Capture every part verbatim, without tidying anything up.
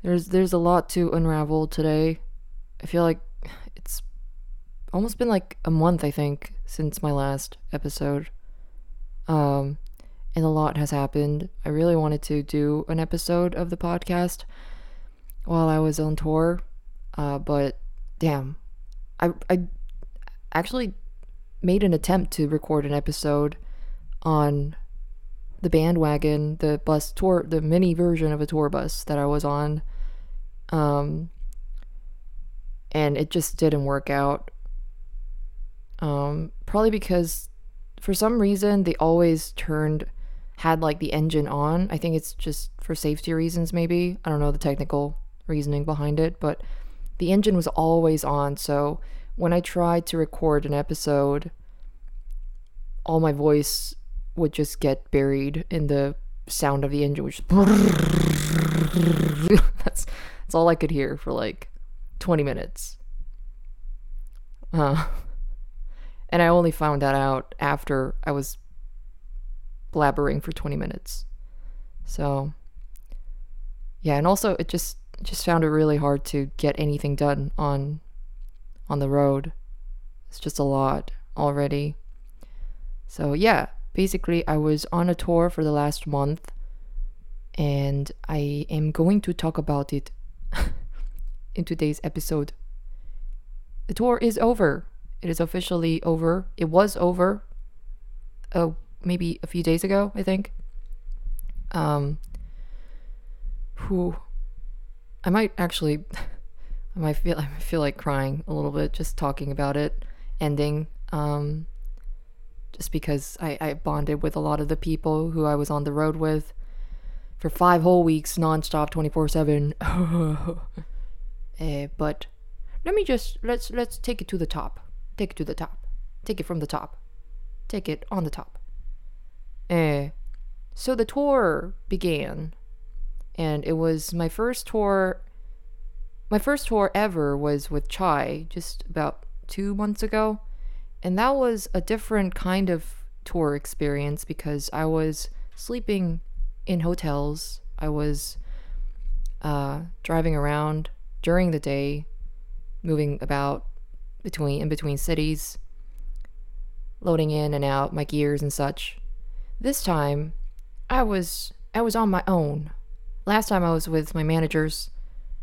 There's there's a lot to unravel today. I feel like it's almost been like a month, I think, since my last episode. Um, and a lot has happened. I really wanted to do an episode of the podcast while I was on tour, uh, but damn, I I actually made an attempt to record an episode on the bandwagon, the bus tour, the mini version of a tour bus that I was on. Um, and it just didn't work out. Um, probably because for some reason they always turned, had like the engine on. I think it's just for safety reasons, maybe. I don't know the technical reasoning behind it, but the engine was always on. So when I tried to record an episode, all my voice would just get buried in the sound of the engine, which that's that's all I could hear for like twenty minutes. Uh, and I only found that out after I was blabbering for twenty minutes. So yeah, and also it just just found it really hard to get anything done on on the road. It's just a lot already. So yeah, basically I was on a tour for the last month, and I am going to talk about it in today's episode. The tour is over. It is officially over. It was over uh, maybe a few days ago, I think. Um, whew. I might actually, I might feel, I feel like crying a little bit just talking about it ending. Um, just because I, I bonded with a lot of the people who I was on the road with for five whole weeks, nonstop, twenty-four seven. uh, but let me just, let's, let's take it to the top. Take it to the top. Take it from the top. Take it on the top. Uh, so the tour began, and it was my first tour. My first tour ever was with Chai just about two months ago. And that was a different kind of tour experience because I was sleeping in hotels. I was uh, driving around during the day, moving about between in between cities, loading in and out my gears and such. This time, I was I was on my own. Last time I was with my managers.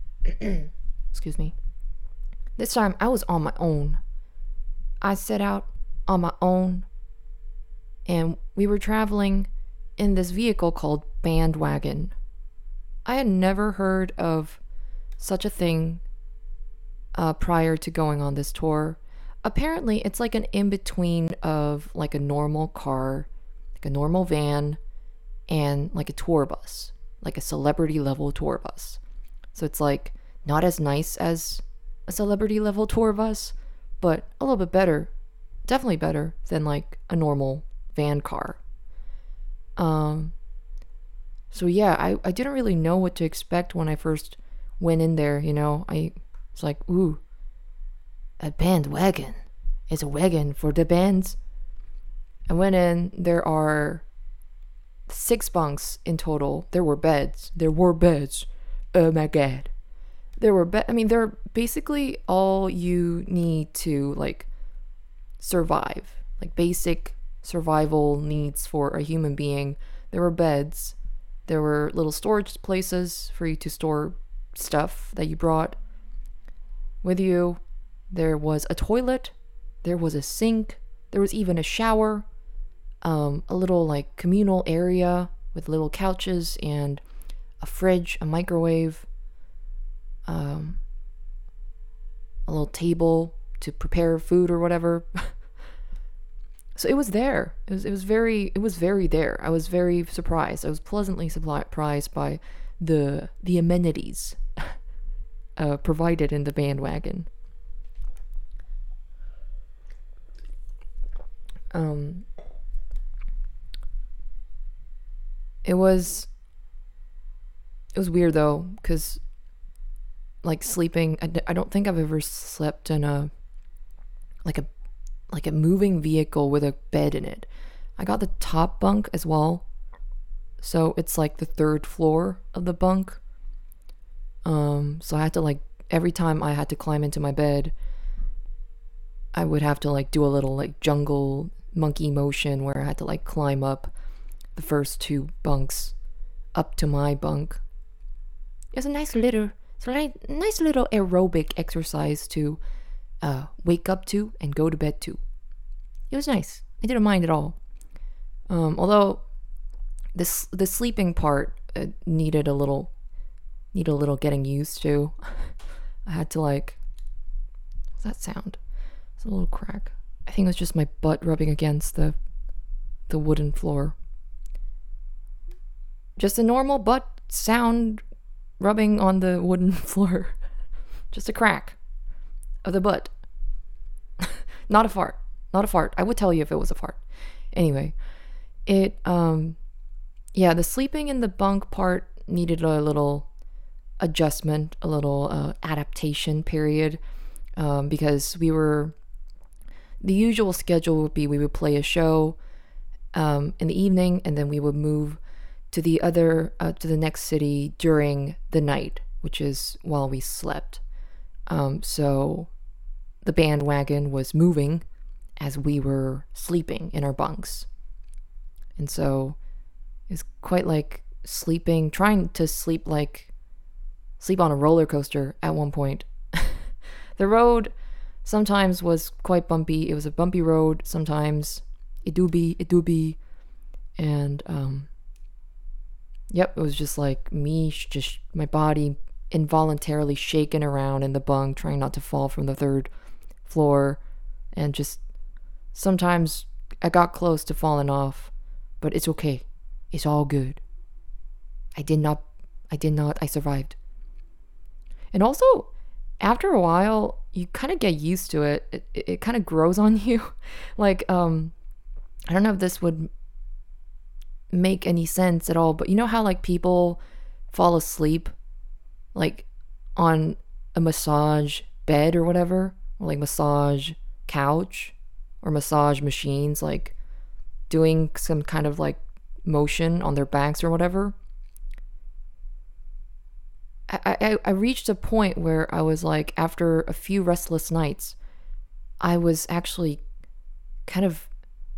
Excuse me. This time I was on my own. I set out on my own, and we were traveling in this vehicle called Bandwagon. I had never heard of such a thing uh, prior to going on this tour. Apparently, it's like an in-between of like a normal car, like a normal van, and like a tour bus, like a celebrity level tour bus. So it's like not as nice as a celebrity level tour bus, but a little bit better, definitely better than like a normal van car. Um, so yeah, I, I didn't really know what to expect when I first went in there, you know. I was like, ooh, a bandwagon. It's a wagon for the bands. I went in, there are six bunks in total. There were beds. There were beds. Oh my god. There were, be- I mean, they're basically all you need to like survive, like basic survival needs for a human being. There were beds. There were little storage places for you to store stuff that you brought with you. There was a toilet. There was a sink. There was even a shower. Um, a little like communal area with little couches and a fridge, a microwave. Um, a little table to prepare food or whatever. So it was there. It was it was very it was very there. I was very surprised. I was pleasantly surprised by the the amenities uh, provided in the bandwagon. Um, it was it was weird though, because like sleeping, I, I don't think I've ever slept in a like a like a moving vehicle with a bed in it. I got the top bunk as well, so it's like the third floor of the bunk. Um, so I had to like, every time I had to climb into my bed, I would have to like do a little like jungle monkey motion where I had to like climb up the first two bunks up to my bunk. It was a nice little, it's a nice little aerobic exercise to uh, wake up to and go to bed to. It was nice. I didn't mind at all. Um, although this the sleeping part uh, needed a little need a little getting used to. I had to like, what's that sound? It's a little crack. I think it was just my butt rubbing against the the wooden floor. Just a normal butt sound rubbing on the wooden floor. Just a crack of the butt. Not a fart. Not a fart. I would tell you if it was a fart. Anyway, it, um, yeah, the sleeping in the bunk part needed a little adjustment, a little uh, adaptation period, um, because we were, the usual schedule would be we would play a show um, in the evening, and then we would move to the other, uh, to the next city during the night, which is while we slept. Um, so the bandwagon was moving as we were sleeping in our bunks. And so it's quite like sleeping, trying to sleep like, sleep on a roller coaster at one point. The road sometimes was quite bumpy. It was a bumpy road. Sometimes it do be, it do be. And, um, yep, it was just like me, just my body involuntarily shaking around in the bunk, trying not to fall from the third floor, and just sometimes I got close to falling off, but it's okay. It's all good. I did not, I did not, I survived. And also, after a while, you kind of get used to it. It, it, it kind of grows on you. Like, um, I don't know if this would make any sense at all, but you know how like people fall asleep like on a massage bed or whatever, or like massage couch or massage machines, like doing some kind of like motion on their backs or whatever. I, I, I reached a point where I was like, after a few restless nights, I was actually kind of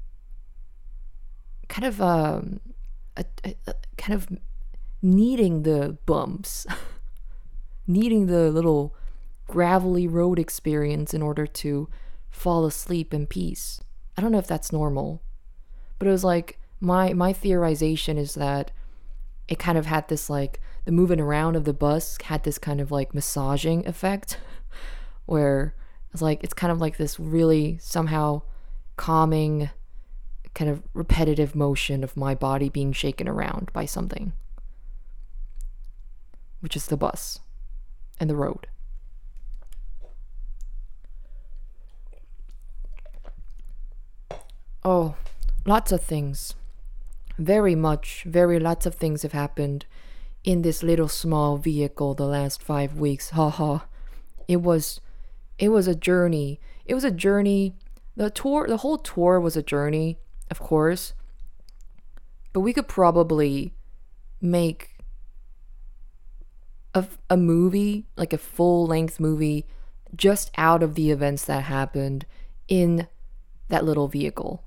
kind of um a, a, a, kind of needing the bumps needing the little gravelly road experience in order to fall asleep in peace. I don't know if that's normal, but it was like my my theorization is that it kind of had this like the moving around of the bus had this kind of like massaging effect where it's like it's kind of like this really somehow calming kind of repetitive motion of my body being shaken around by something, which is the bus and the road. Oh, lots of things. Very much, very lots of things have happened in this little small vehicle the last five weeks. Haha. It was it was a journey. It was a journey. The tour, the whole tour was a journey, of course. But we could probably make a, a movie, like a full-length movie, just out of the events that happened in that little vehicle.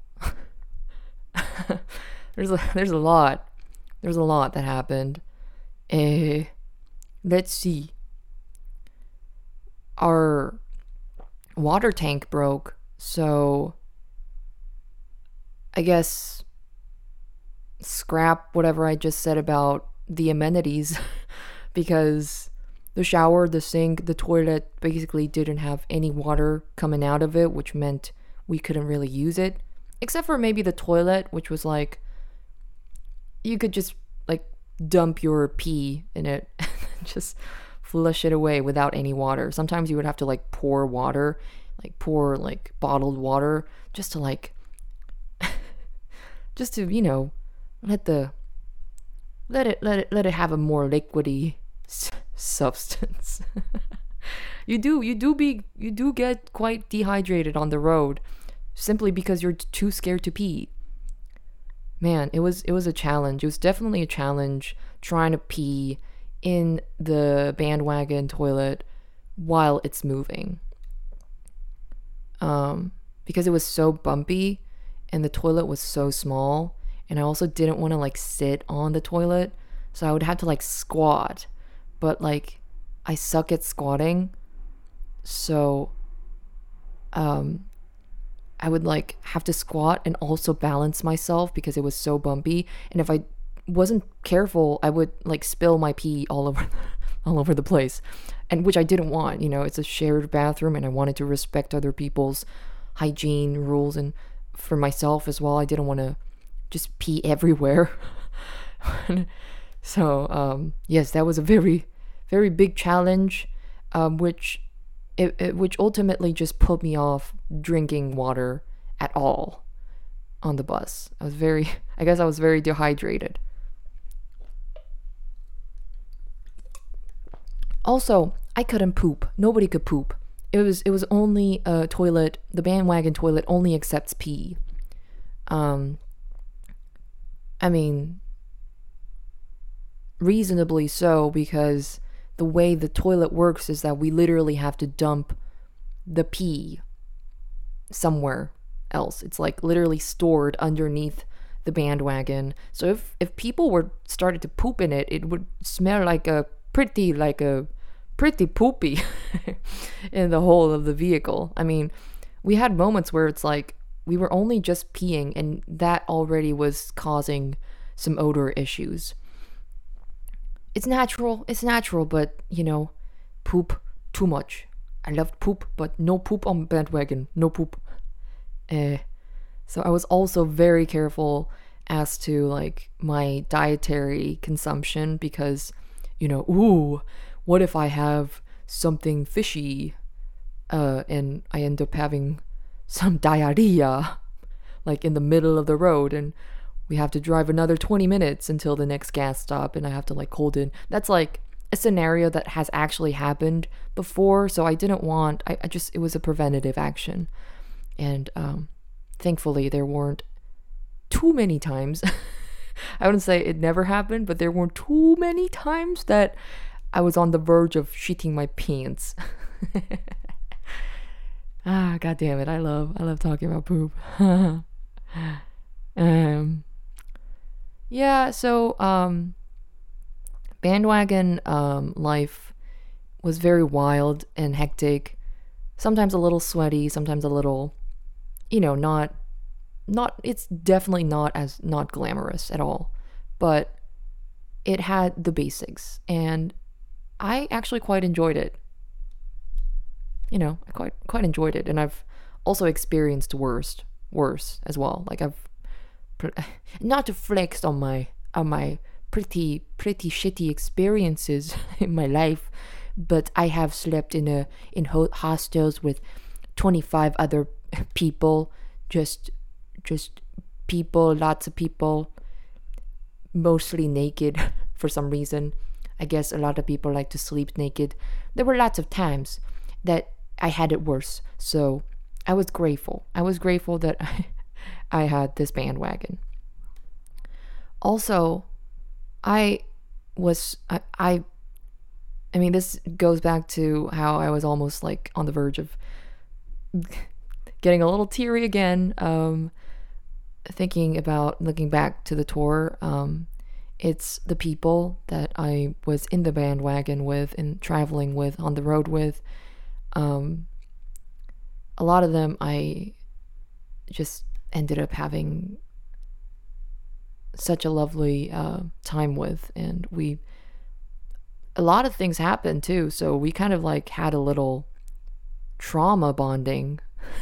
there's a, there's a lot. There's a lot that happened. Uh, let's see. Our water tank broke, so I guess scrap whatever I just said about the amenities because the shower, the sink, the toilet basically didn't have any water coming out of it, which meant we couldn't really use it, except for maybe the toilet, which was like you could just like dump your pee in it and just flush it away without any water. Sometimes you would have to like pour water, like pour like bottled water just to like just to, you know, let the let it let it let it have a more liquidy s- substance. you do you do be you do get quite dehydrated on the road simply because you're too scared to pee. Man, it was it was a challenge. It was definitely a challenge trying to pee in the bandwagon toilet while it's moving. Um, because it was so bumpy and the toilet was so small, and I also didn't want to like sit on the toilet, so I would have to like squat. But like I suck at squatting, so um I would like have to squat and also balance myself because it was so bumpy, and if I wasn't careful, I would like spill my pee all over all over the place, and which I didn't want. You know, it's a shared bathroom and I wanted to respect other people's hygiene rules, and for myself as well, I didn't want to just pee everywhere. So um yes, that was a very very big challenge, um which it, it which ultimately just put me off drinking water at all on the bus. I was very I guess I was very dehydrated. Also, I couldn't poop. Nobody could poop. It was it was only a toilet. The bandwagon toilet only accepts pee. Um, I mean, reasonably so, because the way the toilet works is that we literally have to dump the pee somewhere else. It's like literally stored underneath the bandwagon. So if if people were started to poop in it, it would smell like a pretty like a pretty poopy in the whole of the vehicle. I mean, we had moments where it's like we were only just peeing and that already was causing some odor issues. It's natural, it's natural, but you know, poop too much. I loved poop, but no poop on bandwagon, no poop. Eh. So I was also very careful as to like my dietary consumption because, you know, ooh, what if I have something fishy uh, and I end up having some diarrhea like in the middle of the road, and we have to drive another twenty minutes until the next gas stop and I have to like hold in. That's like a scenario that has actually happened before, so I didn't want, I, I just, it was a preventative action. And um, thankfully there weren't too many times. I wouldn't say it never happened, but there weren't too many times that I was on the verge of shitting my pants. Ah, god damn it. I love, I love talking about poop. um, yeah, so, um, bandwagon, um, life was very wild and hectic. Sometimes a little sweaty, sometimes a little, you know, not, not, it's definitely not as, not glamorous at all, but it had the basics, and I actually quite enjoyed it. You know, I quite quite enjoyed it, and I've also experienced worse, worse as well. Like I've, not to flex on my on my pretty pretty shitty experiences in my life, but I have slept in a in ho- hostels with twenty-five other people, just just people, lots of people, mostly naked for some reason. I guess a lot of people like to sleep naked. There were lots of times that I had it worse, so I was grateful. I was grateful that I, I had this bandwagon. Also, I was, I, I, I mean, this goes back to how I was almost like on the verge of getting a little teary again, um, thinking about looking back to the tour. Um, it's the people that I was in the bandwagon with and traveling with, on the road with. Um, a lot of them I just ended up having such a lovely uh, time with, and we, a lot of things happened too, so we kind of like had a little trauma bonding.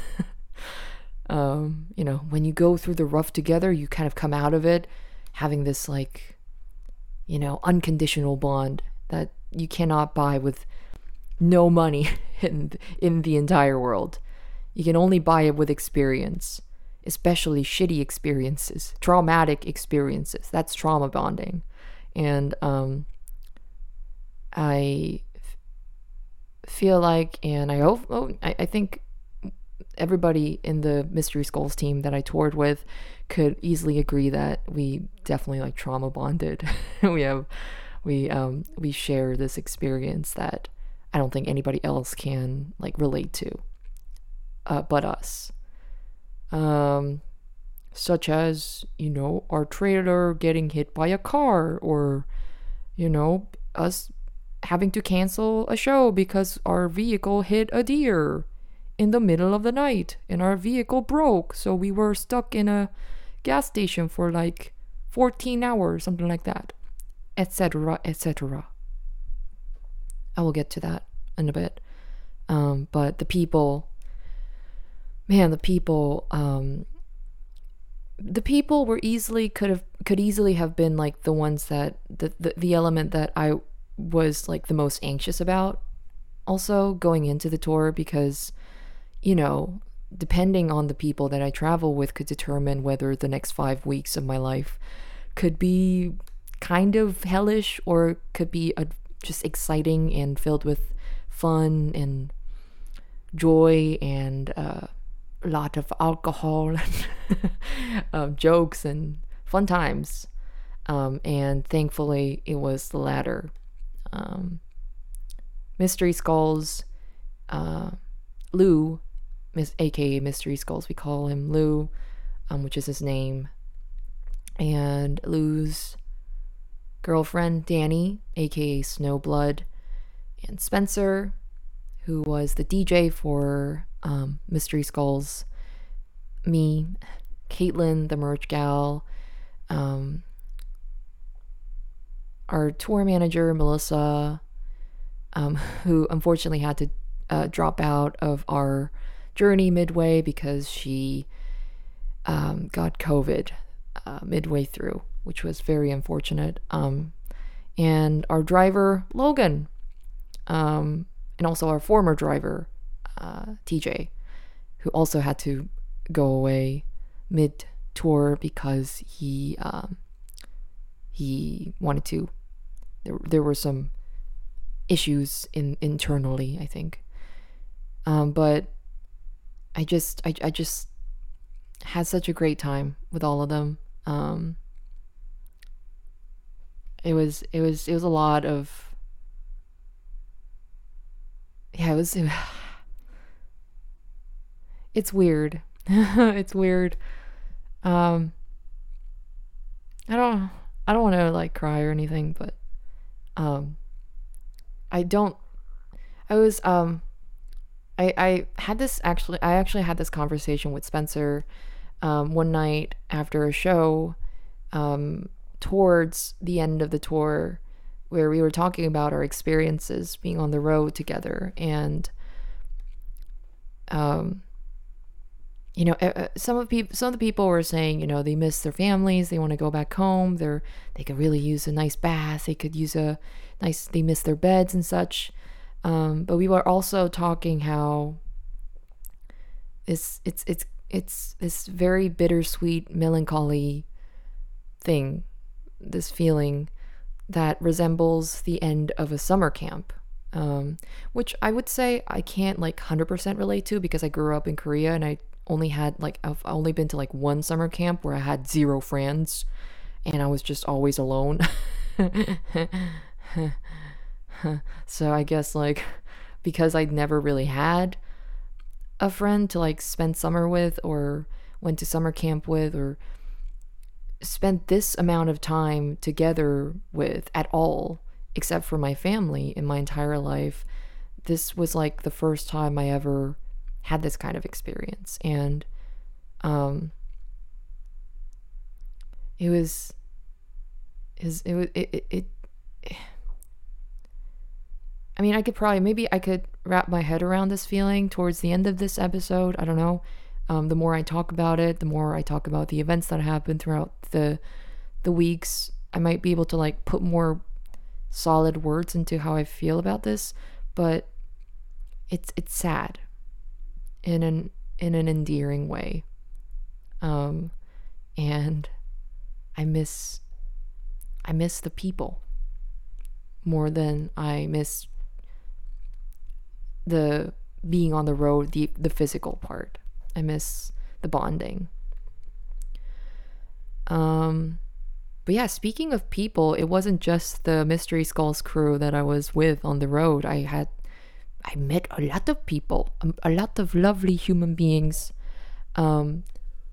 um, you know, when you go through the rough together, you kind of come out of it having this like, you know, unconditional bond that you cannot buy with no money in in the entire world. You can only buy it with experience, especially shitty experiences, traumatic experiences. That's trauma bonding. And um, I f- feel like, and I hope, oh, I, I think everybody in the Mystery Skulls team that I toured with could easily agree that we definitely like trauma bonded. we have we um we share this experience that I don't think anybody else can like relate to, uh, but us. Um, such as, you know, our trailer getting hit by a car, or, you know, us having to cancel a show because our vehicle hit a deer in the middle of the night and our vehicle broke, so we were stuck in a gas station for like fourteen hours, something like that, etc, etc. I will get to that in a bit. Um, but the people, man, the people, um, the people were easily could have could easily have been like the ones that the, the the element that I was like the most anxious about also going into the tour, because, you know, depending on the people that I travel with could determine whether the next five weeks of my life could be kind of hellish or could be a, just exciting and filled with fun and joy and uh, a lot of alcohol and um, jokes and fun times. Um, and thankfully, it was the latter. Um, Mystery Skulls, uh, Lou, Miss, aka Mystery Skulls, we call him Lou, um, which is his name, and Lou's girlfriend Danny, aka Snowblood, and Spencer, who was the D J for um, Mystery Skulls, me, Caitlin, the merch gal, um, our tour manager, Melissa, um, who unfortunately had to uh, drop out of our journey midway because she um, got COVID uh, midway through, which was very unfortunate. Um, and our driver, Logan, um, and also our former driver, uh, T J, who also had to go away mid-tour because he um, he wanted to. There, there were some issues in internally, I think. Um, but I just, I, I just had such a great time with all of them. Um, it was, it was, it was a lot of, yeah, it was, it, it's weird. It's weird. Um, I don't, I don't want to like cry or anything, but, um, I don't, I was, um, I, I had this actually, I actually had this conversation with Spencer, um, one night after a show, um, towards the end of the tour, where we were talking about our experiences being on the road together. And, um, you know, uh, some of people, some of the people were saying, you know, they miss their families, they want to go back home, they're, they could really use a nice bath, they could use a nice, they miss their beds and such. Um, but we were also talking how it's, it's, it's, it's this very bittersweet, melancholy thing, this feeling that resembles the end of a summer camp. Um, which I would say I can't like one hundred percent relate to, because I grew up in Korea and I only had like, I've only been to like one summer camp where I had zero friends and I was just always alone. So I guess like, because I'd never really had a friend to like spend summer with, or went to summer camp with, or spent this amount of time together with at all, except for my family in my entire life, this was like the first time I ever had this kind of experience. And um it was is it was it, it, it I mean, I could probably, maybe I could wrap my head around this feeling towards the end of this episode. I don't know. Um, the more I talk about it, the more I talk about the events that happened throughout the the weeks, I might be able to like put more solid words into how I feel about this. But it's it's sad in an in an endearing way. Um, and I miss I miss the people more than I miss the being on the road, the the physical part. I miss the bonding. Um But yeah, speaking of people, it wasn't just the Mystery Skulls crew that I was with on the road. I had I met a lot of people, a, a lot of lovely human beings. Um,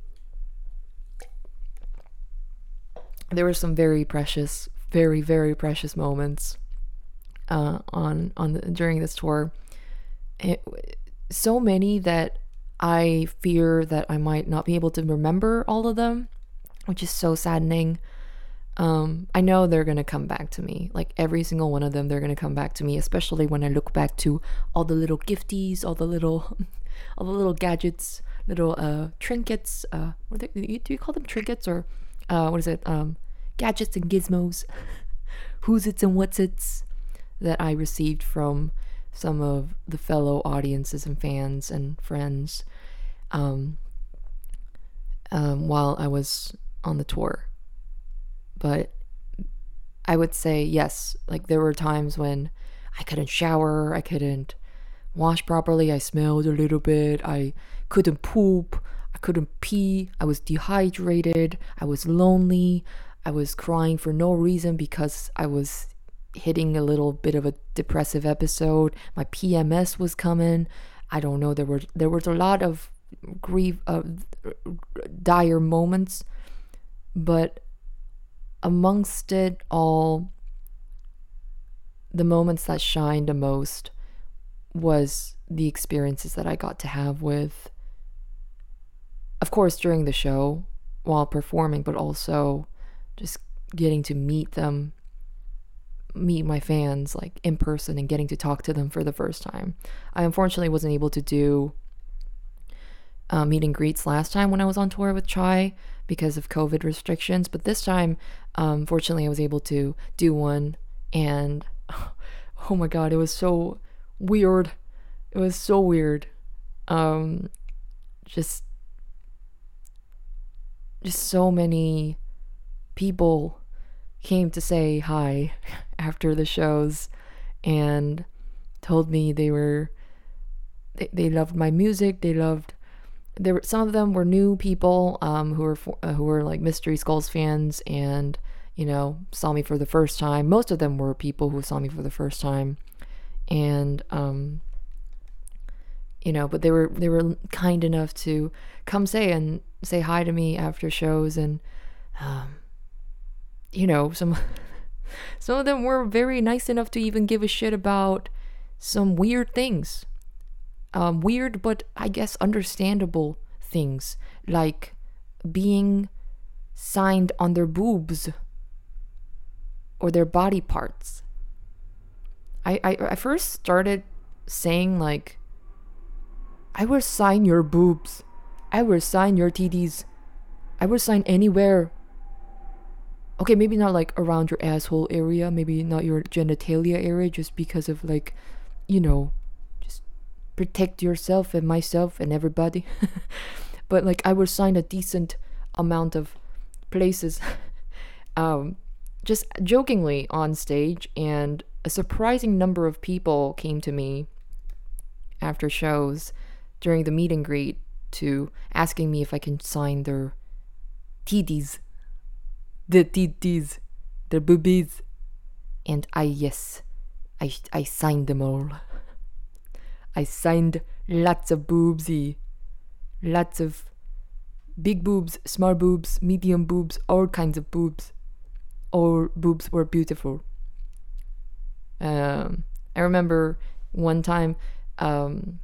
there were some very precious, very very precious moments uh, on on the, during this tour. It, so many that I fear that I might not be able to remember all of them, which is so saddening. Um, I know they're gonna come back to me. Like every single one of them, they're gonna come back to me. Especially when I look back to all the little gifties, all the little, all the little gadgets, little uh trinkets. Uh, what are they, do you call them trinkets or, uh, what is it? Um, gadgets and gizmos, who's its and what's its that I received from some of the fellow audiences and fans and friends, um, um, while I was on the tour. But I would say yes, like there were times when I couldn't shower, I couldn't wash properly, I smelled a little bit, I couldn't poop, I couldn't pee, I was dehydrated, I was lonely, I was crying for no reason because I was hitting a little bit of a depressive episode. My P M S was coming. I don't know, there were there was a lot of grief, uh, dire moments, but amongst it all, the moments that shined the most was the experiences that I got to have with, of course, during the show while performing, but also just getting to meet them, meet my fans like in person and getting to talk to them for the first time. I unfortunately wasn't able to do uh, meet and greets last time when I was on tour with Chai because of COVID restrictions, but this time, um, fortunately, I was able to do one, and oh my god, it was so weird. It was so weird. Um, just, just so many people came to say hi after the shows and told me they were, they, they loved my music, they loved there were some of them were new people um who were for, uh, who were like Mystery Skulls fans and you know saw me for the first time. Most of them were people who saw me for the first time, and um you know but they were they were kind enough to come say and say hi to me after shows, and um you know some some of them were very nice enough to even give a shit about some weird things. Um, weird, but I guess understandable things, like being signed on their boobs or their body parts. I, I, I first started saying, like, I will sign your boobs. I will sign your titties. I will sign anywhere. Okay, maybe not like around your asshole area, maybe not your genitalia area, just because of like, you know, protect yourself and myself and everybody. But like I would sign a decent amount of places um just jokingly on stage, and a surprising number of people came to me after shows during the meet and greet to asking me if I can sign their titties, the titties, their boobies, and I yes I I signed them all. I signed lots of boobsy, lots of big boobs, small boobs, medium boobs, all kinds of boobs. All boobs were beautiful. Um, I remember one time um,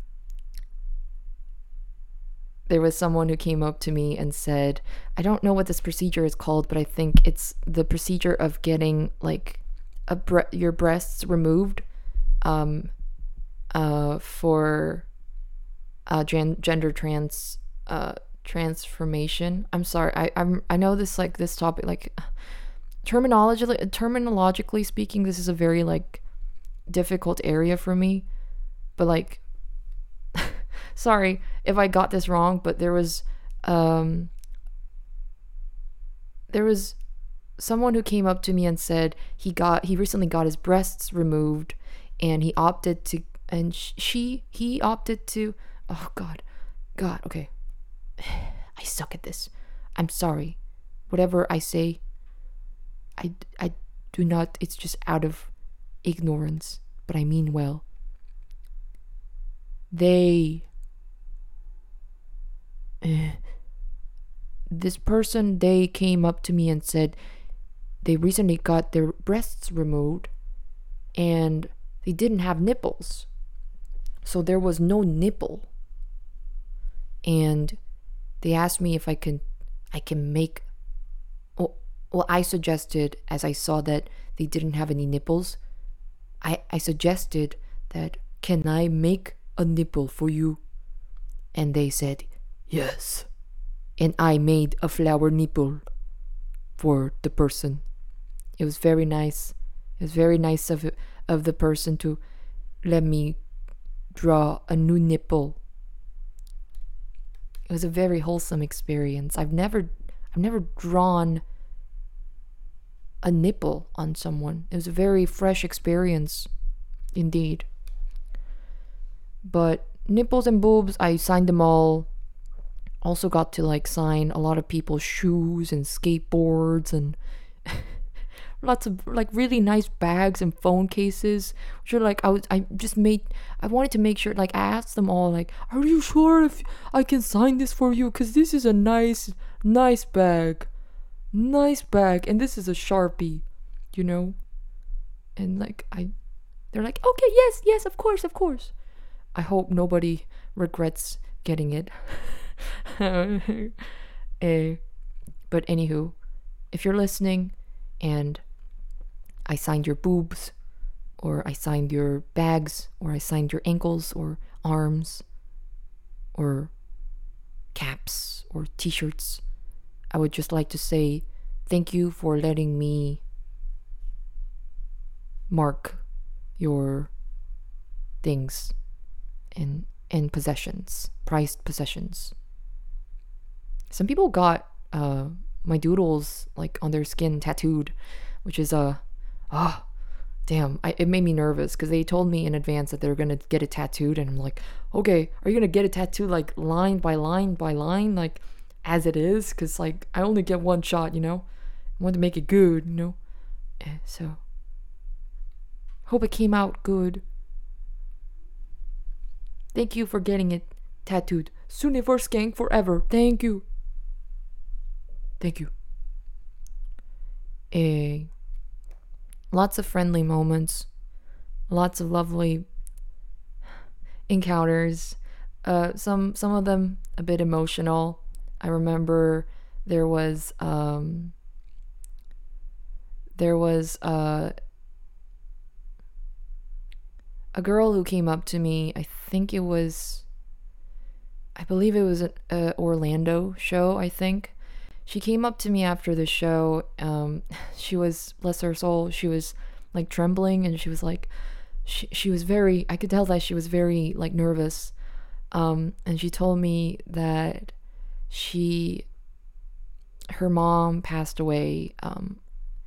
there was someone who came up to me and said, I don't know what this procedure is called, but I think it's the procedure of getting like a bre- your breasts removed. Um, Uh, for uh, gen- gender trans uh, transformation. I'm sorry. I I'm I know this like this topic like terminologically terminologically speaking, this is a very like difficult area for me. But like, sorry if I got this wrong. But there was um there was someone who came up to me and said he got he recently got his breasts removed, and he opted to. And she, he opted to, oh God, God, okay. I suck at this. I'm sorry. Whatever I say, I, I do not, it's just out of ignorance, but I mean well. They, eh, this person, they came up to me and said they recently got their breasts removed and they didn't have nipples. So there was no nipple. And they asked me if I can I can make well, well I suggested, as I saw that they didn't have any nipples, I, I suggested that, can I make a nipple for you? And they said yes. And I made a flower nipple for the person. It was very nice. It was very nice of of the person to let me draw a new nipple. It was a very wholesome experience. I've never I've never drawn a nipple on someone. It was a very fresh experience indeed. But nipples and boobs, I signed them all. Also got to like sign a lot of people's shoes and skateboards and lots of like really nice bags and phone cases, which are like I was I just made I wanted to make sure, like I asked them all, like, are you sure if I can sign this for you, because this is a nice nice bag nice bag and this is a Sharpie, you know. And like I they're like, okay, yes yes of course of course. I hope nobody regrets getting it. eh, but anywho, if you're listening and I signed your boobs, or I signed your bags, or I signed your ankles or arms or caps or t-shirts, I would just like to say thank you for letting me mark your things and and possessions, prized possessions. Some people got uh my doodles like on their skin tattooed, which is a uh, oh damn, I, it made me nervous because they told me in advance that they were gonna get it tattooed, and I'm like, okay, are you gonna get it tattooed like line by line by line, like as it is? Because like I only get one shot, you know. I want to make it good, you know. Eh, so hope it came out good. Thank you for getting it tattooed. Suniverse Gang forever. Thank you. Thank you. Eh, lots of friendly moments. Lots of lovely encounters. Uh, some some of them a bit emotional. I remember there was um there was uh a girl who came up to me. I think it was, I believe it was an uh, Orlando show, I think. She came up to me after the show. Um, she was, bless her soul, she was like trembling, and she was like, she, she was very, I could tell that she was very like nervous. Um, and she told me that she, her mom passed away um,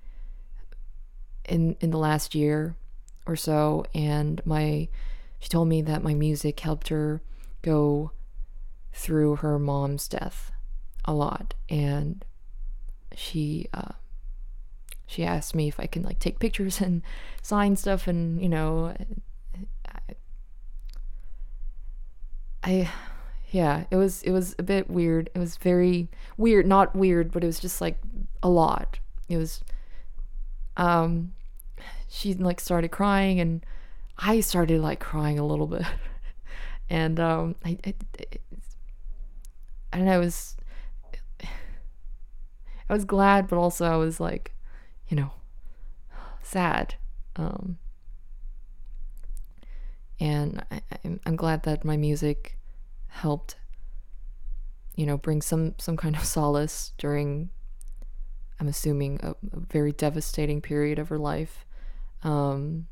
in in the last year or so, and my she told me that my music helped her go through her mom's death a lot, and she uh she asked me if I can like take pictures and sign stuff, and you know I, I yeah, it was it was a bit weird. It was very weird, not weird, but it was just like a lot. It was um she like started crying, and I started like crying a little bit. And um I, I I don't know, I was I was glad, but also I was like, you know, sad. Um and I, I'm, I'm glad that my music helped, you know, bring some some kind of solace during, I'm assuming, a, a very devastating period of her life. Um,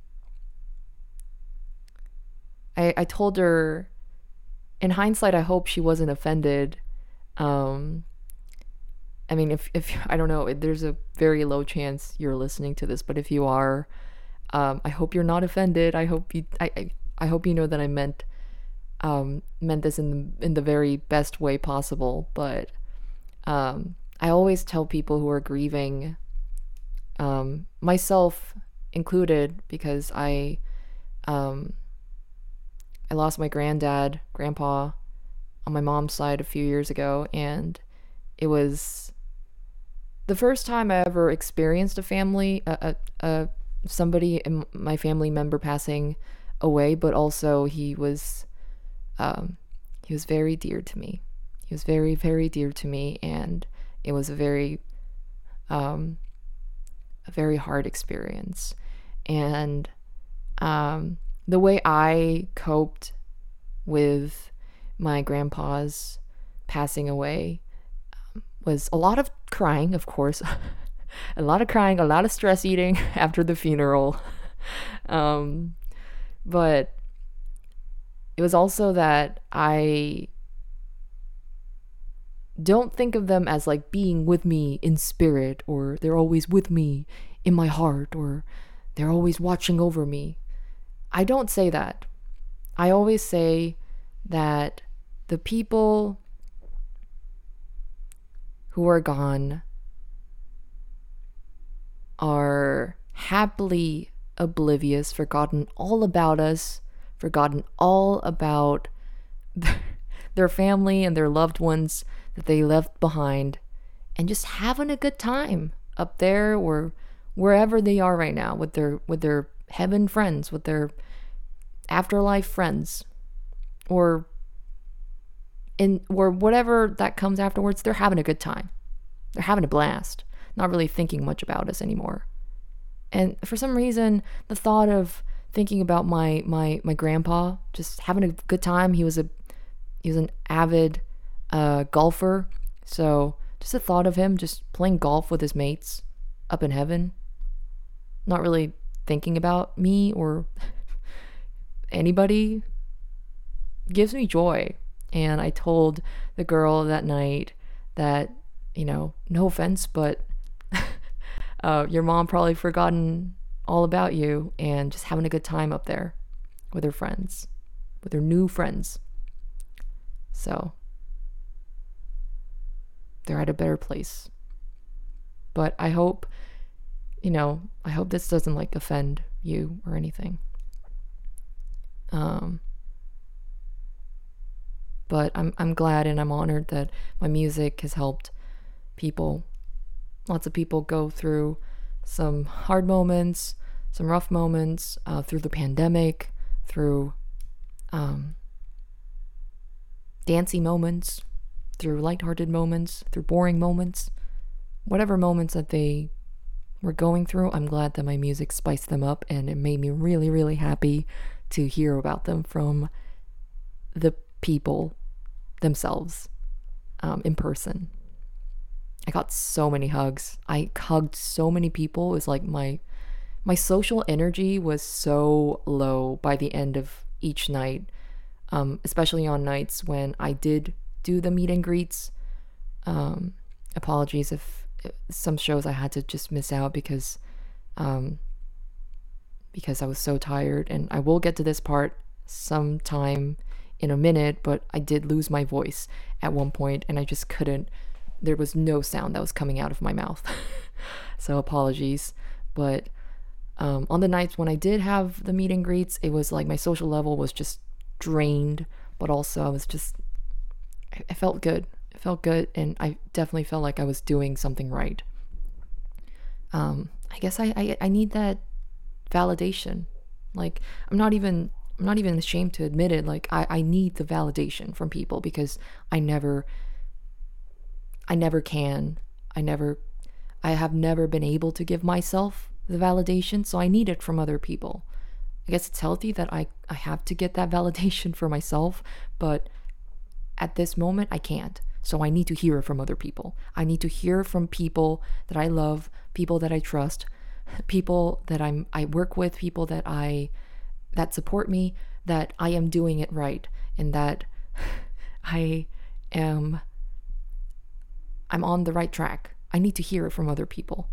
I I told her, in hindsight, I hope she wasn't offended. Um, I mean, if if I don't know, there's a very low chance you're listening to this, but if you are, um, I hope you're not offended. I hope you I I, I hope you know that I meant um meant this in the in the very best way possible. But um, I always tell people who are grieving um, myself included, because I um, I lost my granddad, grandpa, on my mom's side a few years ago, and it was the first time I ever experienced a family, a, a, a somebody in my family member passing away, but also he was, um, he was very dear to me. He was very, very dear to me, and it was a very, um, a very hard experience. And um, the way I coped with my grandpa's passing away was a lot of crying, of course, a lot of crying, a lot of stress eating after the funeral. um, but it was also that I don't think of them as like being with me in spirit, or they're always with me in my heart, or they're always watching over me. I don't say that. I always say that the people who are gone are happily oblivious, forgotten all about us, forgotten all about their family and their loved ones that they left behind, and just having a good time up there or wherever they are right now with their with their heaven friends, with their afterlife friends, or in or whatever that comes afterwards. They're having a good time. They're having a blast, not really thinking much about us anymore. And for some reason, the thought of thinking about my my my grandpa just having a good time, he was a he was an avid uh, golfer, so just the thought of him just playing golf with his mates up in heaven, not really thinking about me or anybody, gives me joy. And I told the girl that night that, you know, no offense, but uh, your mom probably forgotten all about you and just having a good time up there with her friends, with her new friends. So they're at a better place. But I hope, you know, I hope this doesn't like offend you or anything. Um, but I'm I'm glad and I'm honored that my music has helped people, lots of people, go through some hard moments, some rough moments, uh, through the pandemic, through um, dancey moments, through lighthearted moments, through boring moments, whatever moments that they were going through. I'm glad that my music spiced them up, and it made me really, really happy to hear about them from the people themselves, um, in person. I got so many hugs. I hugged so many people. It was like my my social energy was so low by the end of each night, um, especially on nights when I did do the meet and greets. Um, apologies if some shows I had to just miss out because um, because I was so tired. And I will get to this part sometime in a minute, but I did lose my voice at one point, and I just couldn't, there was no sound that was coming out of my mouth. So apologies. But um, on the nights when I did have the meet and greets, it was like my social level was just drained, but also I was just, I, I felt good. It felt good, and I definitely felt like I was doing something right. Um, I guess I, I, I need that validation. Like, I'm not even I'm not even ashamed to admit it. Like, I, I need the validation from people because I never I never can. I never I have never been able to give myself the validation, so I need it from other people. I guess it's healthy that I, I have to get that validation for myself, but at this moment I can't. So I need to hear it from other people. I need to hear from people that I love, people that I trust, people that I'm I work with, people that I that support me, that I am doing it right, and that I am I'm on the right track. I need to hear it from other people.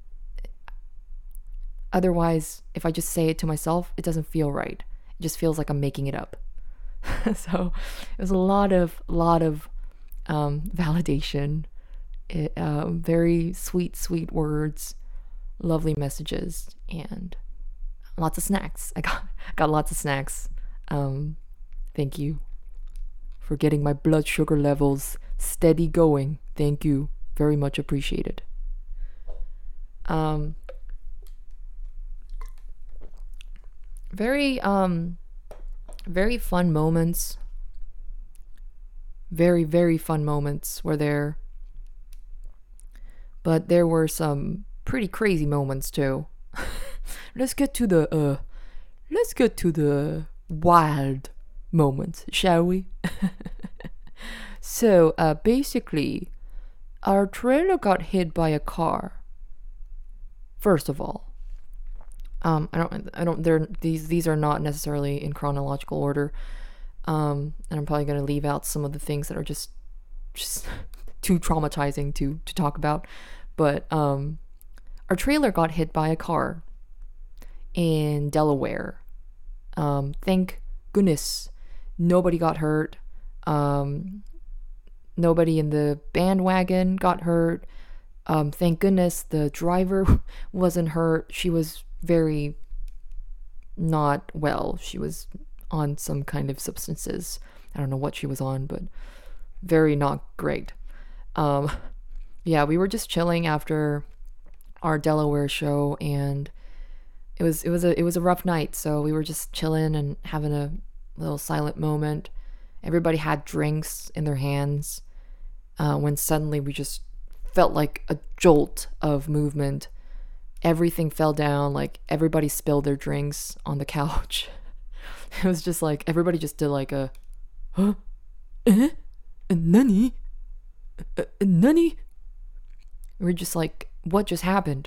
Otherwise, if I just say it to myself, it doesn't feel right. It just feels like I'm making it up. So it was a lot of lot of um, validation, it, uh, very sweet, sweet words, lovely messages and lots of snacks. I got got lots of snacks. Um, thank you for getting my blood sugar levels steady going. Thank you. Very much appreciated. Um, very, um, very fun moments. Very, very fun moments were there. But there were some pretty crazy moments too. Let's get to the, uh, let's get to the wild moments, shall we? So, uh, basically, our trailer got hit by a car. First of all, um, I don't, I don't. They're these. These are not necessarily in chronological order, um, and I'm probably gonna leave out some of the things that are just, just too traumatizing to to talk about. But um, our trailer got hit by a car in Delaware. Um, thank goodness, nobody got hurt. Um, nobody in the bandwagon got hurt. Um, thank goodness the driver wasn't hurt. She was very not well. She was on some kind of substances. I don't know what she was on, but very not great. Um, yeah, we were just chilling after our Delaware show, and it was it was a it was a rough night. So we were just chilling and having a little silent moment. Everybody had drinks in their hands. Uh, when suddenly we just felt like a jolt of movement. Everything fell down, like everybody spilled their drinks on the couch. It was just like everybody just did like a huh? Eh? Nani? Uh, nani? We we're just like, what just happened?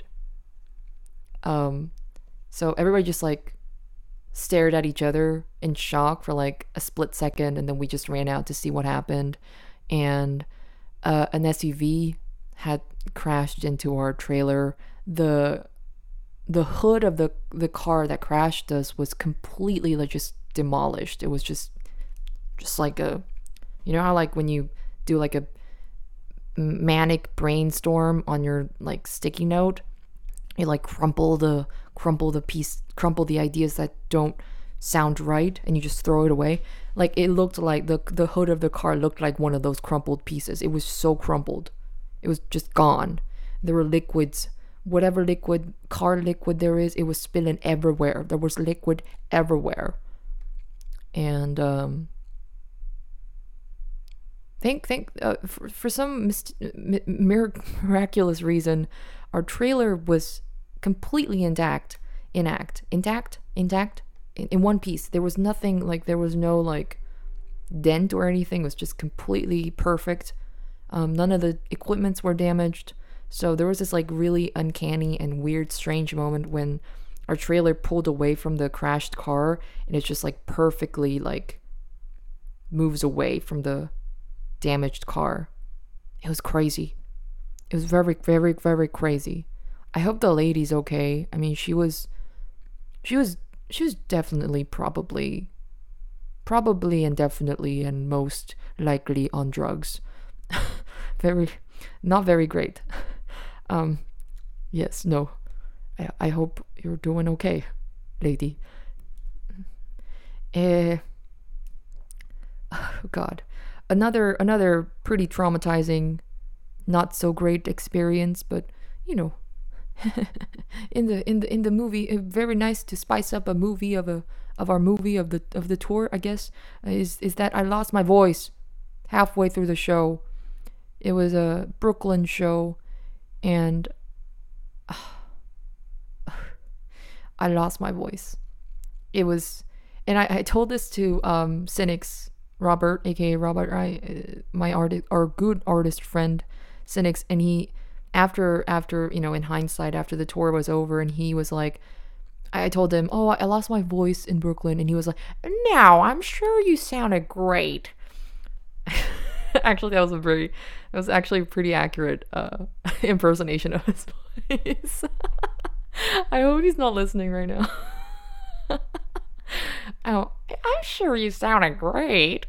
Um so everybody just like stared at each other in shock for like a split second, and then we just ran out to see what happened. And uh, an S U V had crashed into our trailer. The the hood of the the car that crashed us was completely like just demolished. It was just just like a, you know how like when you do like a manic brainstorm on your like sticky note, you like crumple the crumple the piece crumple the ideas that don't sound right, and you just throw it away. Like it looked like the the hood of the car looked like one of those crumpled pieces. It was so crumpled. It was just gone. There were liquids, whatever liquid, car liquid there is, it was spilling everywhere. There was liquid everywhere. And um think think uh, for, for some myst- mi- miraculous reason, our trailer was completely intact, inact, intact, intact, in, in one piece. There was nothing, like there was no like dent or anything. It was just completely perfect. Um, none of the equipments were damaged. So there was this like really uncanny and weird, strange moment when our trailer pulled away from the crashed car, and it's just like perfectly like moves away from the damaged car. It was crazy. It was very, very, very crazy. I hope the lady's okay. I mean, she was, she was, she was definitely, probably, probably, and definitely, and most likely on drugs. Very, not very great. Um, yes, no. I, I hope you're doing okay, lady. Eh. Oh, God. Another another pretty traumatizing, not so great experience, but you know, in the in the in the movie, uh, very nice to spice up a movie of a of our movie of the of the tour, I guess, uh, is is that I lost my voice halfway through the show. It was a Brooklyn show, and uh, I lost my voice. It was, and I, I told this to um Cynics. Robert, aka Robert, I, uh, my artist, our good artist friend, Cynics, and he, after, after, you know, in hindsight, after the tour was over, and he was like, I told him, oh, I lost my voice in Brooklyn, and he was like, no, I'm sure you sounded great. Actually, that was a very, that was actually a pretty accurate uh, impersonation of his voice. I hope he's not listening right now. Oh, I'm sure you sounded great.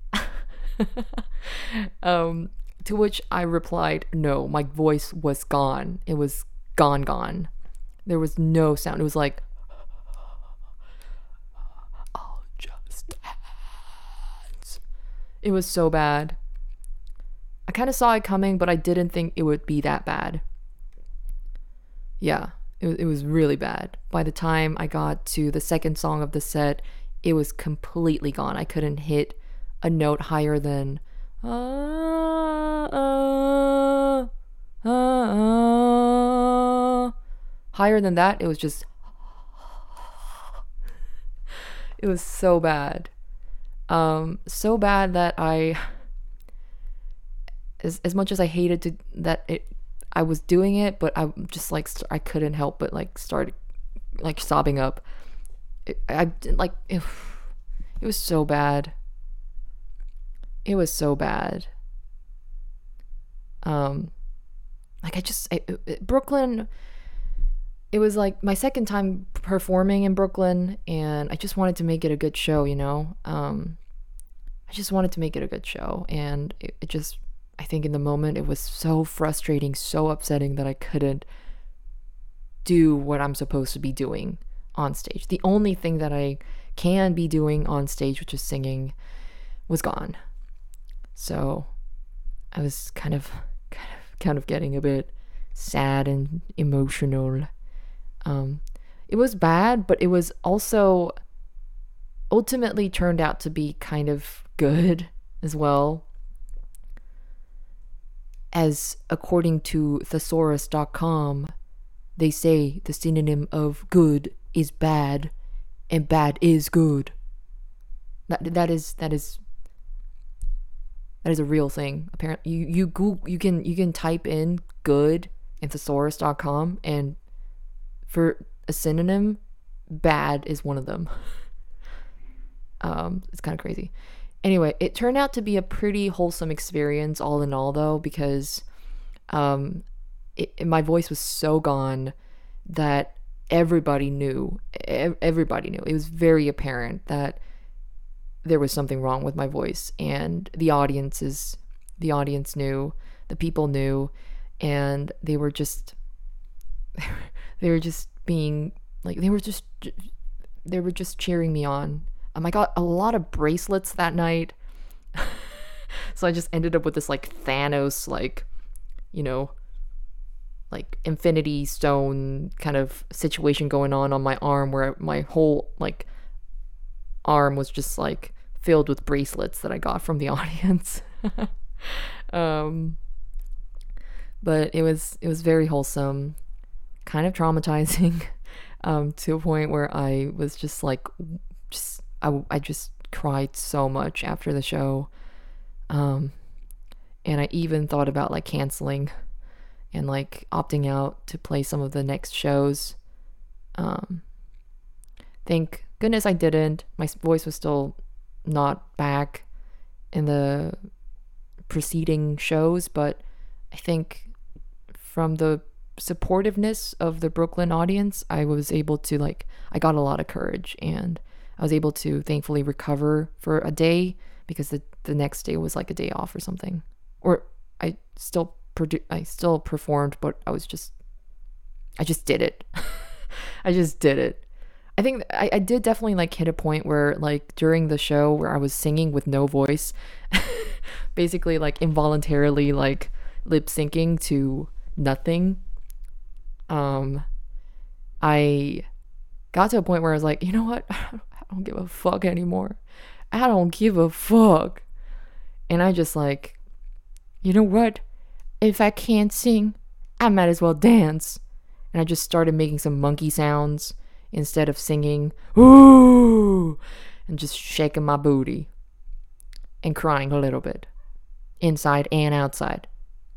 um, to which I replied, no, my voice was gone. It was gone, gone. There was no sound. It was like, I'll just dance. It was so bad. I kind of saw it coming, but I didn't think it would be that bad. Yeah, it, it was really bad. By the time I got to the second song of the set, it was completely gone. I couldn't hit a note higher than uh, uh, uh, uh. Higher than that, it was just it was so bad. Um, so bad that I as as much as I hated to that it I was doing it, but I just like st- I couldn't help but like start like sobbing up. It, I like it, it was so bad. It was so bad. Um, like I just I, it, Brooklyn. It was like my second time performing in Brooklyn, and I just wanted to make it a good show. You know, um, I just wanted to make it a good show, and it, it just. I think in the moment it was so frustrating, so upsetting that I couldn't do what I'm supposed to be doing on stage. The only thing that I can be doing on stage, which is singing, was gone. So I was kind of kind of kind of getting a bit sad and emotional. Um, it was bad, but it was also ultimately turned out to be kind of good as well. As according to thesaurus dot com, they say the synonym of good is bad, and bad is good. That that is that is that is a real thing. Apparently, you you Google, you can you can type in good in thesaurus dot com, and for a synonym, bad is one of them. um, it's kind of crazy. Anyway, it turned out to be a pretty wholesome experience all in all, though, because um, it, it, my voice was so gone that everybody knew. Everybody knew. It was very apparent that there was something wrong with my voice, and the audiences, the audience knew, the people knew, and they were just, they were just being like, they were just, they were just cheering me on. Um, I got a lot of bracelets that night. So I just ended up with this like Thanos, like, you know, like infinity stone kind of situation going on on my arm, where my whole like arm was just like filled with bracelets that I got from the audience. um, but it was, it was very wholesome, kind of traumatizing, um, to a point where I was just like, just, I, I just cried so much after the show. Um, and I even thought about like canceling and like opting out to play some of the next shows. Um, thank goodness I didn't. My voice was still not back in the preceding shows, but I think from the supportiveness of the Brooklyn audience, I was able to like, I got a lot of courage, and I was able to thankfully recover for a day, because the, the next day was like a day off or something. Or I still produ- I still performed, but I was just, I just did it. I just did it. I think I, I did definitely like hit a point where like during the show where I was singing with no voice, basically like involuntarily like lip syncing to nothing. Um, I got to a point where I was like, you know what? I don't give a fuck anymore. I don't give a fuck. And I just like, you know what? If I can't sing, I might as well dance. And I just started making some monkey sounds instead of singing, ooh, and just shaking my booty and crying a little bit, inside and outside.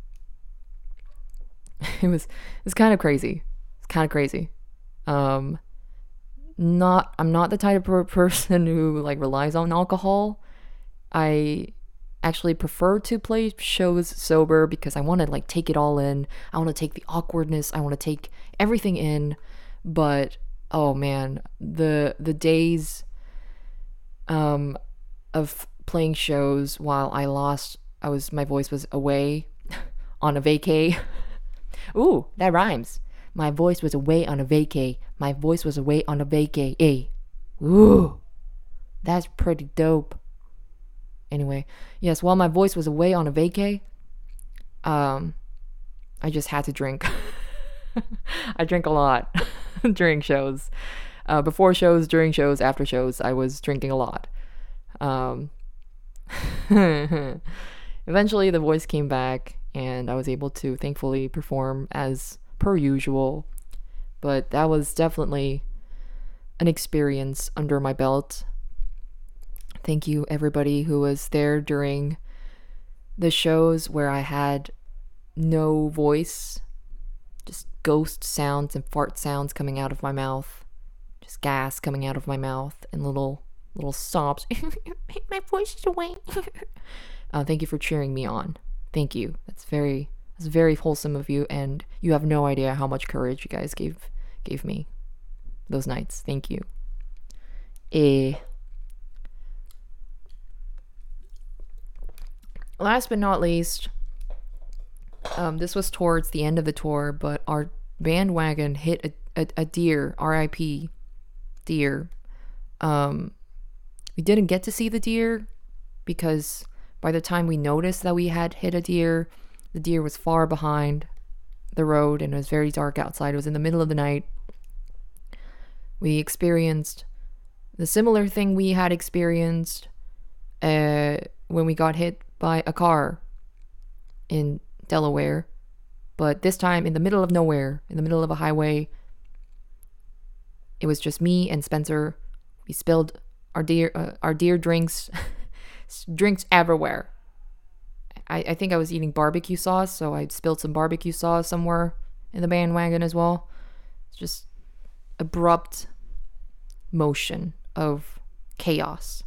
It was, it was kind of crazy. It's kind of crazy. Um, not, I'm not the type of person who like relies on alcohol. I actually prefer to play shows sober because I want to like take it all in. I want to take the awkwardness. I want to take everything in. But oh man, the the days um of playing shows while I lost, I was my voice was away on a vacay. Ooh, that rhymes. My voice was away on a vacay. My voice was away on a vacay. Hey. Ooh. That's pretty dope. Anyway, yes, while my voice was away on a vacay, um, I just had to drink. I drink a lot during shows. Uh, before shows, during shows, after shows, I was drinking a lot. Um, eventually, the voice came back, and I was able to thankfully perform as per usual. But that was definitely an experience under my belt. Thank you, everybody who was there during the shows where I had no voice, just ghost sounds and fart sounds coming out of my mouth, just gas coming out of my mouth, and little little sobs. My voice is away. uh, thank you for cheering me on. Thank you. That's very that's very wholesome of you, and you have no idea how much courage you guys gave gave me those nights. Thank you. Eh. Last but not least, um, this was towards the end of the tour, but our bandwagon hit a, a, a deer, R I P deer. Um, we didn't get to see the deer because by the time we noticed that we had hit a deer, the deer was far behind the road and it was very dark outside. It was in the middle of the night. We experienced the similar thing we had experienced uh, when we got hit by a car in Delaware, but this time in the middle of nowhere, in the middle of a highway. It was just me and Spencer. We spilled our deer, uh, our deer drinks, drinks everywhere. I, I think I was eating barbecue sauce, so I spilled some barbecue sauce somewhere in the bandwagon as well. It's just abrupt motion of chaos.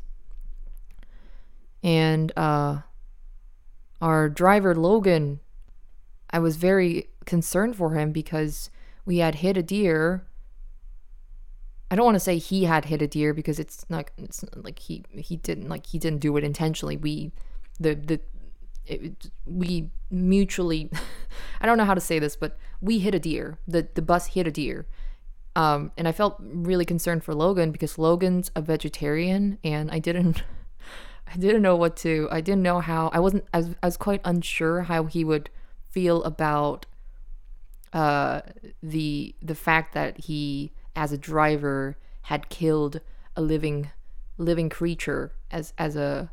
And uh our driver, Logan, I was very concerned for him because we had hit a deer. I don't want to say he had hit a deer because it's not, it's not like he, he didn't like, he didn't do it intentionally. We, the, the, it, we mutually, I don't know how to say this, but we hit a deer. The, the bus hit a deer. Um, and I felt really concerned for Logan because Logan's a vegetarian and I didn't, I didn't know what to, I didn't know how, I wasn't, I was, I was quite unsure how he would feel about uh, the, the fact that he, as a driver, had killed a living, living creature as, as a,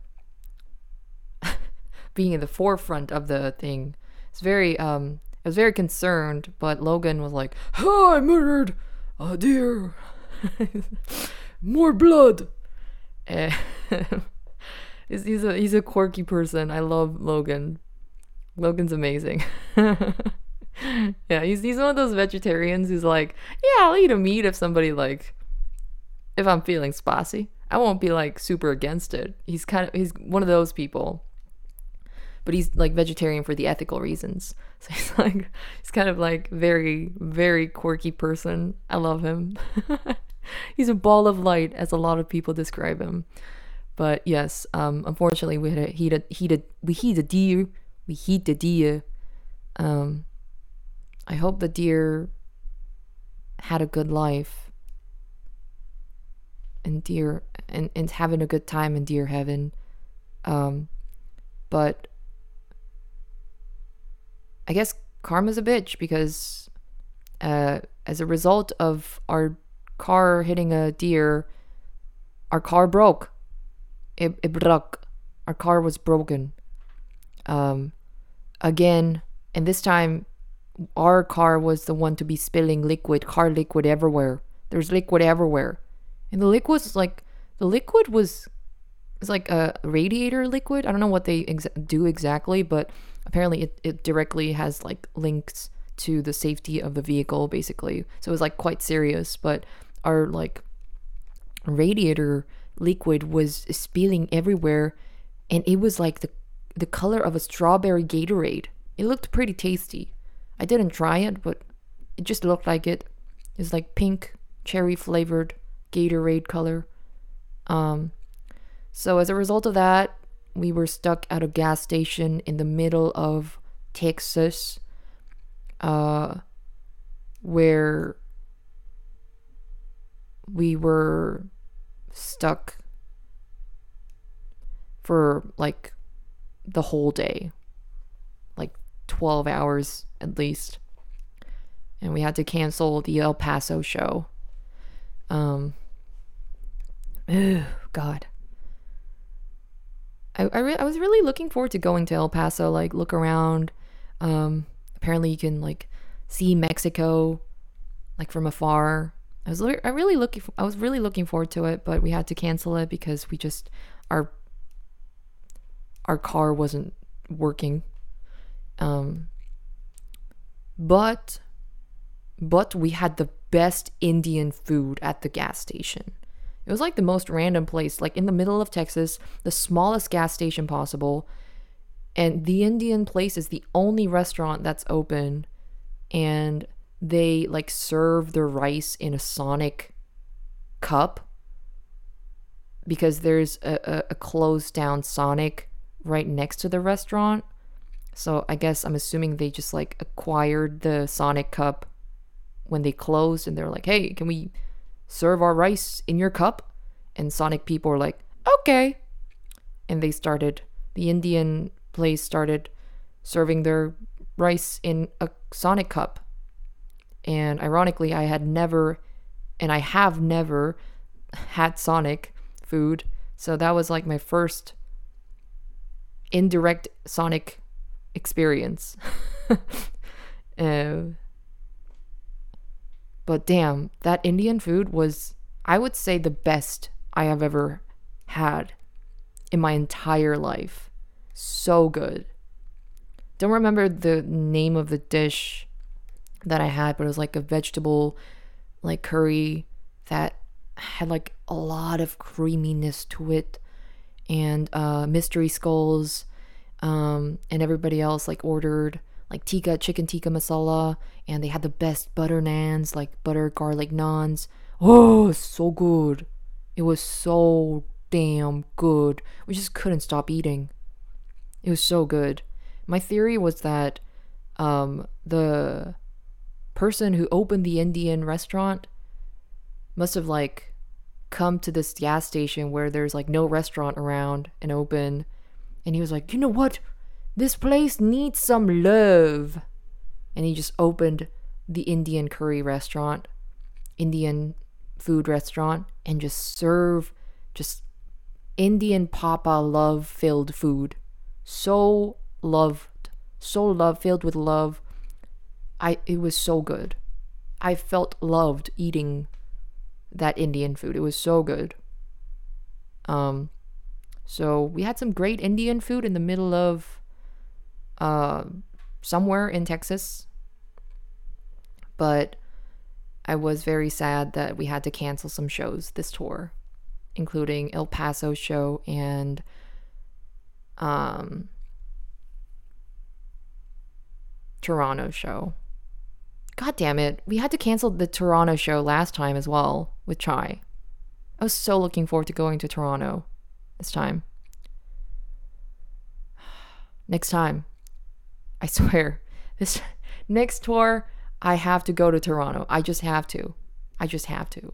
being in the forefront of the thing. It's very, um, I was very concerned, but Logan was like, oh, I murdered a deer. More blood. Eh, He's, he's a he's a quirky person. I love Logan. Logan's amazing. Yeah, he's he's one of those vegetarians who's like, yeah, I'll eat a meat if somebody like, if I'm feeling spicy. I won't be like super against it. He's kind of he's one of those people. But he's like vegetarian for the ethical reasons. So he's like he's kind of like very very quirky person. I love him. He's a ball of light, as a lot of people describe him. But yes, um, unfortunately, we had a heated, heated, we hit a deer, we hit a deer. Um, I hope the deer had a good life, and deer, and, and having a good time in deer heaven. Um, but I guess karma's a bitch because, uh, as a result of our car hitting a deer, our car broke. It, it broke. Our car was broken. Um, again, and this time, our car was the one to be spilling liquid, car liquid everywhere. There's liquid everywhere, and the liquid was like the liquid was, was like a radiator liquid. I don't know what they ex- do exactly, but apparently it, it directly has like links to the safety of the vehicle, basically. So it was like quite serious. But our like radiator liquid was spilling everywhere, and it was like the the color of a strawberry Gatorade. It looked pretty tasty. I didn't try it, but it just looked like it. It's like pink cherry flavored Gatorade color. Um so as a result of that, we were stuck at a gas station in the middle of Texas. Uh where we were stuck for like the whole day, like twelve hours at least. And we had to cancel the El Paso show. Um, oh, God. I I, re- I was really looking forward to going to El Paso, like look around. Um, apparently you can like see Mexico like from afar. I was I really looking I was really looking forward to it, but we had to cancel it because we just our our car wasn't working. Um, but but we had the best Indian food at the gas station. It was like the most random place, like in the middle of Texas, the smallest gas station possible. And the Indian place is the only restaurant that's open, and they like serve their rice in a Sonic cup because there's a, a, a closed down Sonic right next to the restaurant. So I guess I'm assuming they just like acquired the Sonic cup when they closed, and they're like, hey, can we serve our rice in your cup? And Sonic people were like, okay. And they started, the Indian place started serving their rice in a Sonic cup. And ironically, I had never, and I have never had Sonic food. So that was like my first indirect Sonic experience. uh, but damn, that Indian food was, I would say, the best I have ever had in my entire life. So good. Don't remember the name of the dish that I had, but it was like a vegetable like curry that had like a lot of creaminess to it, and uh mystery skulls, um and everybody else like ordered like tikka chicken tikka masala, and they had the best butter naans, like butter garlic naans. Oh, so good. It was so damn good. We just couldn't stop eating. It was so good. My theory was that um the person who opened the Indian restaurant must have like come to this gas station where there's like no restaurant around and open, and he was like, you know what, this place needs some love, and he just opened the Indian curry restaurant, Indian food restaurant, and just serve just Indian papa love filled food. So loved, so love filled with love. I it was so good. I felt loved eating that Indian food. It was so good. Um, so we had some great Indian food in the middle of uh somewhere in Texas. But I was very sad that we had to cancel some shows this tour, including El Paso show and um Toronto show. God damn it. We had to cancel the Toronto show last time as well with Chai. I was so looking forward to going to Toronto this time. Next time. I swear. This next tour, I have to go to Toronto. I just have to. I just have to.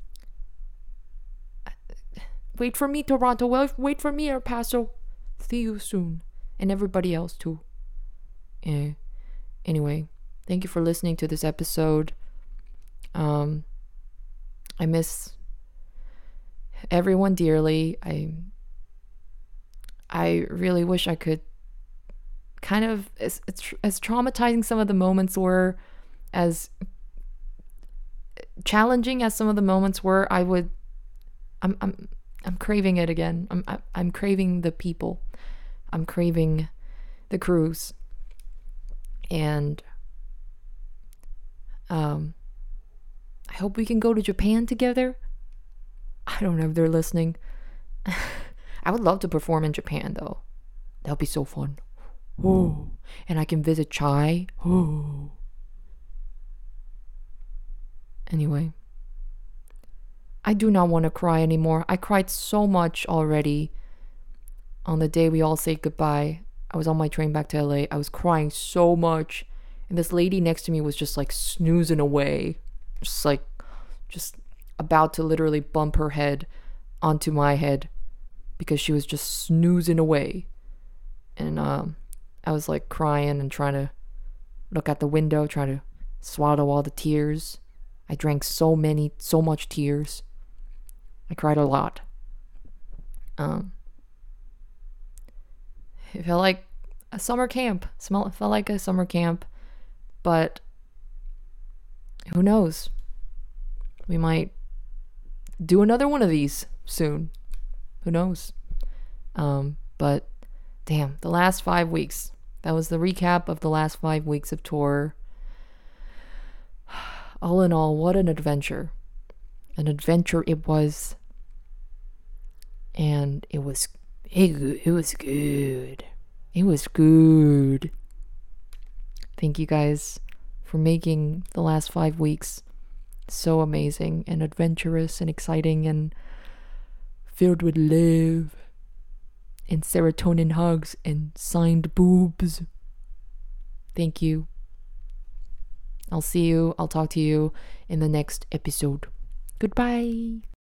Wait for me, Toronto. Wait for me, El Paso. See you soon. And everybody else too. Eh. Anyway, thank you for listening to this episode. Um, I miss everyone dearly. I I really wish I could kind of, as, as traumatizing some of the moments were, as challenging as some of the moments were, I would, I'm I'm I'm craving it again. I'm I'm, I'm craving the people. I'm craving the cruise. And um, I hope we can go to Japan together. I don't know if they're listening. I would love to perform in Japan, though. That would be so fun. Whoa. And I can visit Chai. Whoa. Anyway, I do not want to cry anymore. I cried so much already on the day we all said goodbye. I was on my train back to L A. I was crying so much, And this lady next to me was just like snoozing away, just like, just about to literally bump her head onto my head because she was just snoozing away. And um, I was like crying and trying to look out the window, trying to swallow all the tears. I drank so many, so much tears. I cried a lot. Um, it felt like a summer camp. Smell, it felt like a summer camp, but who knows? We might do another one of these soon. Who knows? Um, but damn, the last five weeks. That was the recap of the last five weeks of tour. All in all, what an adventure. An adventure it was. And it was it, it was good. It was good. Thank you guys for making the last five weeks so amazing and adventurous and exciting and filled with love and serotonin hugs and signed boobs. Thank you. I'll see you. I'll talk to you in the next episode. Goodbye.